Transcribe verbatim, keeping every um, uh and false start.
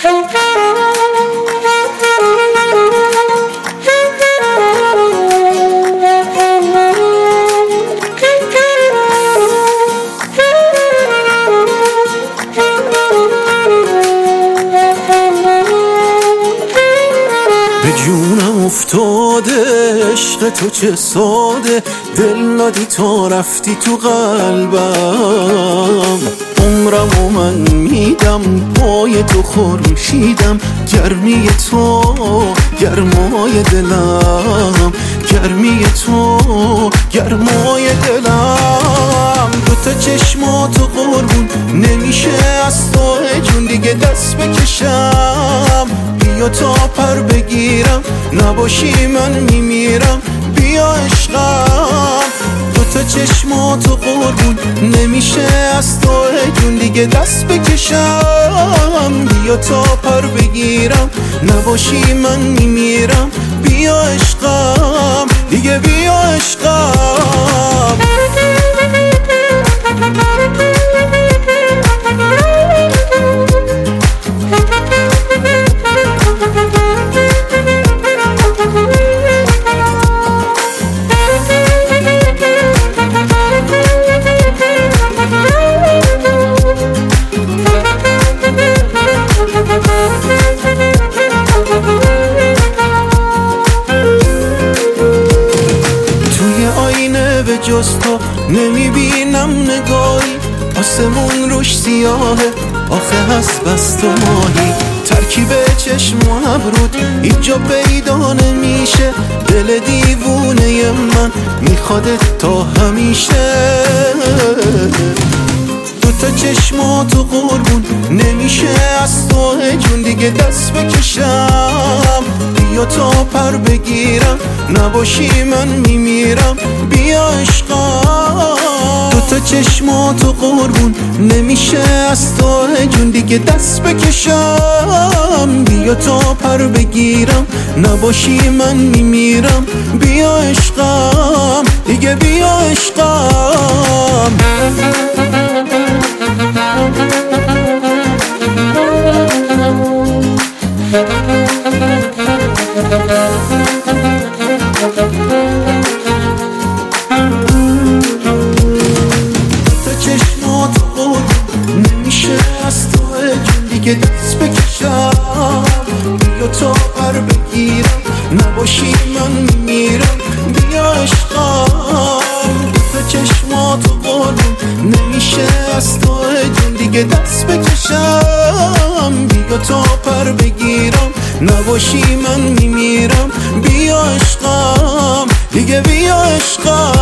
به جونم افتاده عشق تو چه ساده، دل ندی تا رفتی تو قلبم. عمرم و من میدم پای تو خورشیدم، گرمی تو گرمای دلم، گرمی تو گرمای دلم. دوتا چشماتو قربون نمیشه از تو جون دیگه دست بکشم. بیا تا پر بگیرم نباشی من میمیرم، بیا عشقم. دوتا چشماتو قربون نمیشه از تو جون دیگه دست بکشم. بیا تا پر بگیرم نباشی من میمیرم، بیا عشقم دیگه، بیا عشقم. به جز تو نمیبینم نگاهی، آسمون روش سیاهه آخه هست بس تو ماهی. ترکیب چشم و ابرود اینجا پیدا نمیشه، دل دیوونه من میخوادت تا همیشه. دوتا چشماتو قربون نمیشه از تو جون دیگه دست بکشم. بیا تا پر بگیرم نباشی من میمیرم، بیا عشقم. دوتا چشماتو قربون نمیشه از تو جون دیگه دست بکشم. بیا تا پر بگیرم نباشی من میمیرم، بیا عشقم دیگه، بیا عشقم. دوتا چشمات قربون نمیشه از تو جون دیگه دست بکشم. بیا تا پر بگیرم نباشی من میمیرم، بیا عشقم. دوتا چشمات قربون نمیشه از تو جون دیگه دست بکشم. بیا تا پر بگیرم نباشی من میمیرم، بیا عشقم دیگه، بیا عشقم.